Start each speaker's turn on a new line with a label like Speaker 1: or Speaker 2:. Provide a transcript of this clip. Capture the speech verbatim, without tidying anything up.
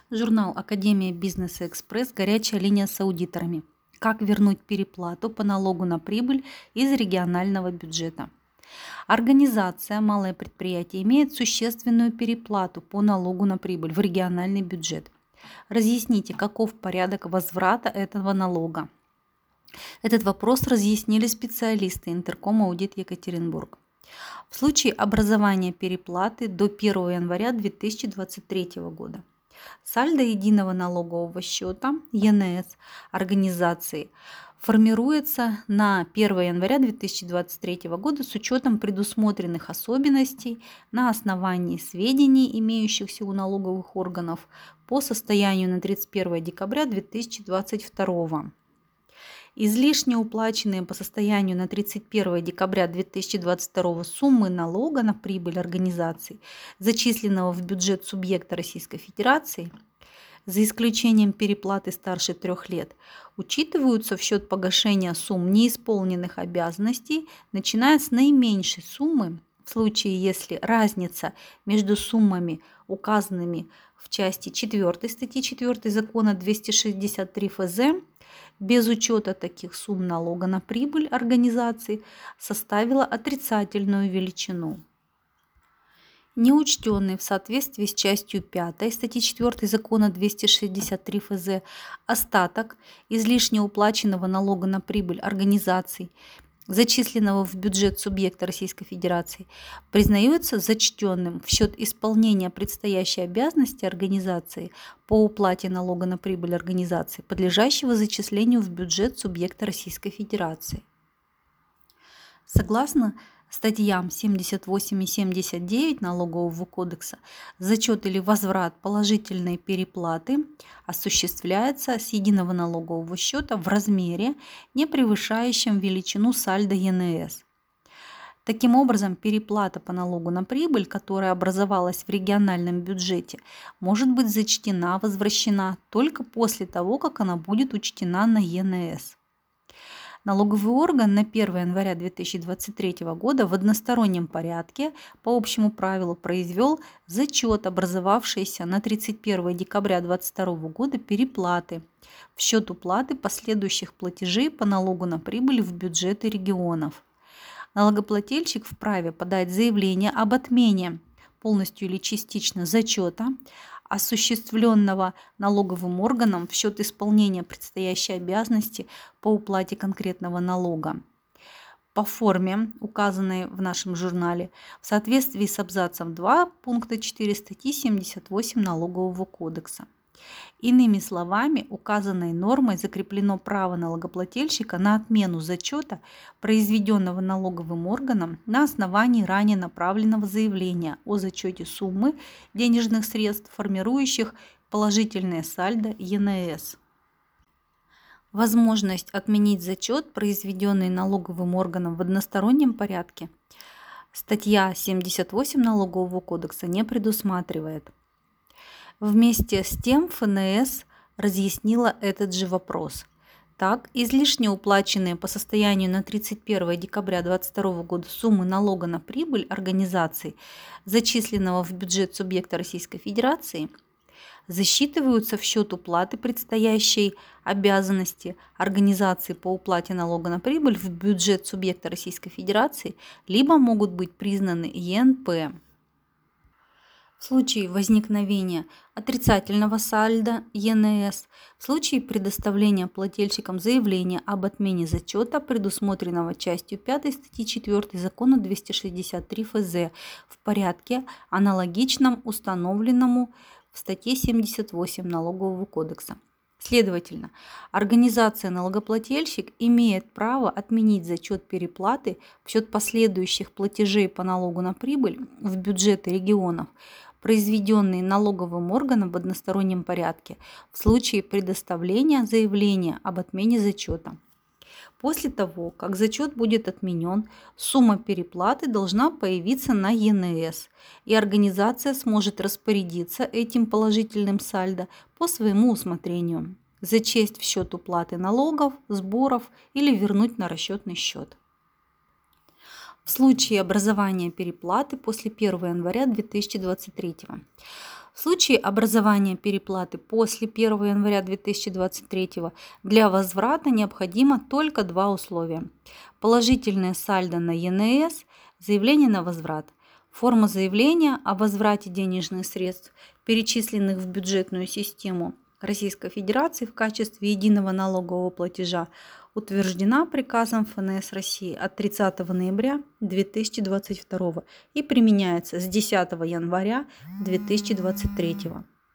Speaker 1: Журнал «Академия бизнеса Экспресс. Горячая линия с аудиторами. Как вернуть переплату по налогу на прибыль из регионального бюджета». Организация «Малое предприятие» имеет существенную переплату по налогу на прибыль в региональный бюджет. Разъясните, каков порядок возврата этого налога. Этот вопрос разъяснили специалисты Интерком Аудит Екатеринбург. В случае образования переплаты до первого января две тысячи двадцать третьего года сальдо единого налогового счета Е Н С организации формируется на первое января две тысячи двадцать третьего года с учетом предусмотренных особенностей на основании сведений, имеющихся у налоговых органов по состоянию на тридцать первое декабря две тысячи двадцать второго. Излишне уплаченные по состоянию на тридцать первое декабря две тысячи двадцать второго суммы налога на прибыль организаций, зачисленного в бюджет субъекта Российской Федерации, за исключением переплаты старше трех лет, учитываются в счет погашения сумм неисполненных обязанностей, начиная с наименьшей суммы, в случае, если разница между суммами, указанными в части четвёртой статьи четвёртой закона двести шестьдесят три Ф З, без учета таких сумм налога на прибыль организации составила отрицательную величину. Неучтенный в соответствии с частью пятой статьи четвёртой закона двести шестьдесят три Ф З остаток излишне уплаченного налога на прибыль организаций, зачисленного в бюджет субъекта Российской Федерации, признается зачтенным в счет исполнения предстоящей обязанности организации по уплате налога на прибыль организации, подлежащего зачислению в бюджет субъекта Российской Федерации. Согласно статьям семьдесят восемь и семьдесят девять Налогового кодекса, зачет или возврат положительной переплаты осуществляется с единого налогового счета в размере, не превышающем величину сальдо Е Н С. Таким образом, переплата по налогу на прибыль, которая образовалась в региональном бюджете, может быть зачтена, возвращена только после того, как она будет учтена на Е Н С. Налоговый орган на первое января две тысячи двадцать третьего года в одностороннем порядке по общему правилу произвел зачет образовавшейся на тридцать первое декабря две тысячи двадцать второго года переплаты в счет уплаты последующих платежей по налогу на прибыль в бюджеты регионов. Налогоплательщик вправе подать заявление об отмене полностью или частично зачета, осуществленного налоговым органом в счет исполнения предстоящей обязанности по уплате конкретного налога по форме, указанной в нашем журнале, в соответствии с абзацем два пункта четыре статьи семьдесят восемь Налогового кодекса. Иными словами, указанной нормой закреплено право налогоплательщика на отмену зачета, произведенного налоговым органом на основании ранее направленного заявления о зачете суммы денежных средств, формирующих положительное сальдо Е Н С. Возможность отменить зачет, произведенный налоговым органом в одностороннем порядке, статья семьдесят восемь Налогового кодекса не предусматривает. Вместе с тем Ф Н С разъяснила этот же вопрос. Так, излишне уплаченные по состоянию на тридцать первое декабря две тысячи двадцать второго года суммы налога на прибыль организаций, зачисленного в бюджет субъекта Российской Федерации, засчитываются в счет уплаты предстоящей обязанности организации по уплате налога на прибыль в бюджет субъекта Российской Федерации, либо могут быть признаны Е Н П. В случае возникновения отрицательного сальдо Е Н С, в случае предоставления плательщикам заявления об отмене зачета, предусмотренного частью пятой статьи четвёртой закона двести шестьдесят три Ф З, в порядке, аналогичном установленному в статье семьдесят восемь Налогового кодекса. Следовательно, организация-налогоплательщик имеет право отменить зачет переплаты в счет последующих платежей по налогу на прибыль в бюджеты регионов, произведенные налоговым органом в одностороннем порядке, в случае предоставления заявления об отмене зачета. После того, как зачет будет отменен, сумма переплаты должна появиться на Е Н С, и организация сможет распорядиться этим положительным сальдо по своему усмотрению, зачесть в счет уплаты налогов, сборов или вернуть на расчетный счет. В случае образования переплаты после первого января две тысячи двадцать третьего В случае образования переплаты после первого января две тысячи двадцать третьего для возврата необходимо только два условия. Положительное сальдо на Е Н С, заявление на возврат. Форма заявления о возврате денежных средств, перечисленных в бюджетную систему Российской Федерации в качестве единого налогового платежа, утверждена приказом Эф Эн Эс России от тридцатого ноября две тысячи двадцать второго и применяется с десятого января две тысячи двадцать третьего.